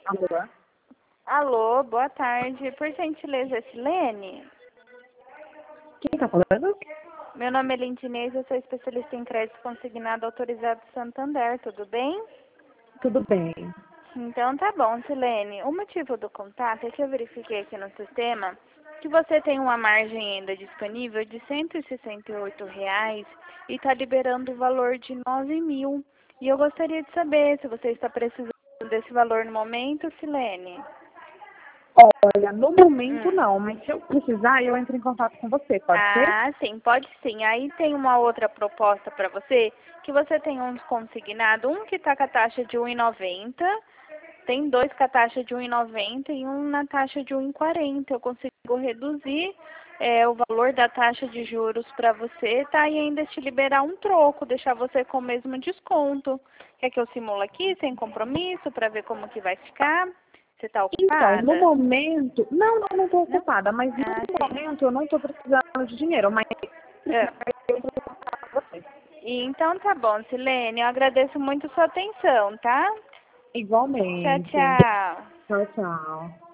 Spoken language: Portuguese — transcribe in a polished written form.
Alô? Alô, boa tarde. Por gentileza, é Silene? Quem tá falando? Meu nome é Lindinês, eu sou especialista em crédito consignado autorizado Santander, tudo bem? Tudo bem. Então tá bom, Silene. O motivo do contato é que eu verifiquei aqui no sistema que você tem uma margem ainda disponível de R$ 168 e está liberando o valor de 9.000. E eu gostaria de saber se você está precisando desse valor no momento, Silene. Olha, no momento Hum. não, mas se eu precisar, eu entro em contato com você, pode ser? Ah, sim, pode sim. Aí tem uma outra proposta para você, que você tem um consignado, um que está com a taxa de 1,90, tem dois com a taxa de 1,90 e um na taxa de 1,40. Eu consigo reduzir o valor da taxa de juros para você, tá? E ainda te liberar um troco, deixar você com o mesmo desconto. Quer que eu simule aqui, sem compromisso, para ver como que vai ficar? Você está Então, no ocupada? momento, não estou Não? ocupada, mas no Ah, sim. momento eu não estou precisando de dinheiro, mas se É. precisar, eu entro em contato com você. Então tá bom, Silene. Eu agradeço muito sua atenção, tá? Tchau, Igualmente. tchau. Tchau, tchau.